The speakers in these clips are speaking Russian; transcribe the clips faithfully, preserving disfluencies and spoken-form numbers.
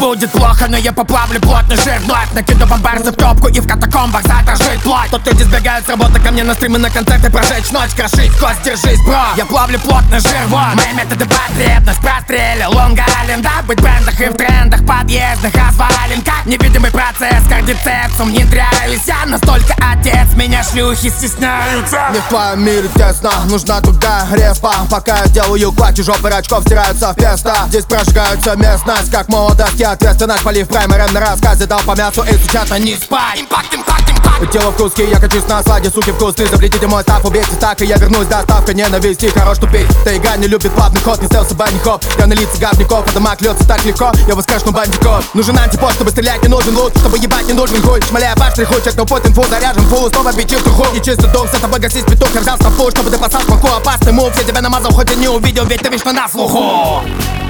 будет плохо, но я поплавлю плотный жир вновь. Накиду бомбард в топку и в катакомбах задрожит плоть. Тут люди сбегают с работы ко мне на стримы, на концерты, прожечь ночь, крошить кость, держись, бро. Я плавлю плотный жир, вот. Мои методы потребность прострелил Лонг Айленд, да? Быть в брендах и в трендах подъездных развалин. Как невидимый процесс, кардицепсом внедряюсь я. Настолько отец, меня шлюхи стесняются. Не в твоем мире тесно, нужна другая респа. Пока я делаю клатчи, жопы рачков стираются в песто. Здесь прожигаются местность, как молодость и ответственность. Полив праймером на рассказе, дал по мясу и сейчас не спать. Импакт, импакт, импакт. Тело в куске, я качусь на осаде, суки вкусные. Заплетите мой став, убейте так, и я вернусь. Доставка ненависти, хорош тупить. Та игра не любит плавный ход, не стелся банни хоп. Я на лице говняков, а домак льется так легко. Я воскрешну бандиков. Нужен антипод, чтобы стрелять, не нужен лут. Чтобы ебать, не нужен хуй. Шмаляя по штриху, чекнул путь, инфу, заряжен фул. Снова бичи в труху. И чистый дух, с тобой гасись петух. Я взял стопу, чтобы ты посал смоку. Опасный мув, я тебя намазал, хоть и не увидел, ведь ты вечно на слуху.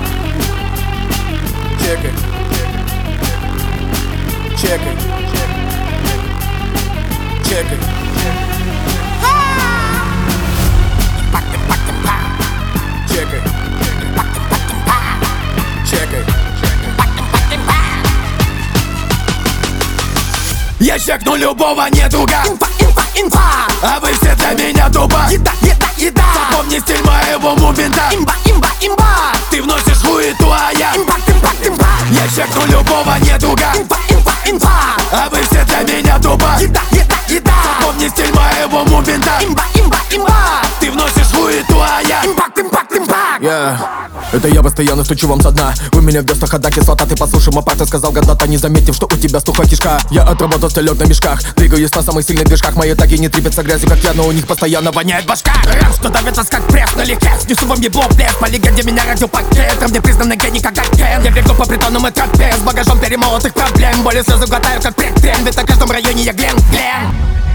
Чекай. Чекай. Чекай. Чекай. Чекай. Я чекну любого недруга. Инфа, инфа, инфа. А вы все для меня тупо. Еда, еда, еда. Запомни стиль моего мувмента. Имба, имба, имба. Ты вносишь хуету, а я импакт, импакт, импакт. Я чекну любого недруга. Инфа, инфа, инфа. А вы все для меня тупо. Еда, еда, еда. Запомни стиль моего мувмента. Имба, имба, имба. Ты вносишь хуету, а я импакт, импакт, импакт. Yeah. Это я постоянно стучу вам со дна. Вы меня в гостах, хода кислота. Ты послушай, мой партер сказал когда-то, не заметив, что у тебя стухла кишка. Я отработал стелек на мешках, двигаюсь на самых сильных движках. Мои таги не трепятся грязью, как я, но у них постоянно воняет башка. Рэп, что давится как пресс на ликес. Несу вам ебло в лес, по легенде меня родил пакет. Мне признанный гений, как Кен. Я бегу по притонам и тропе с багажом перемолотых проблем. Боли слезы глотаю, как предтрен. Ведь на каждом районе я Глен, Глен.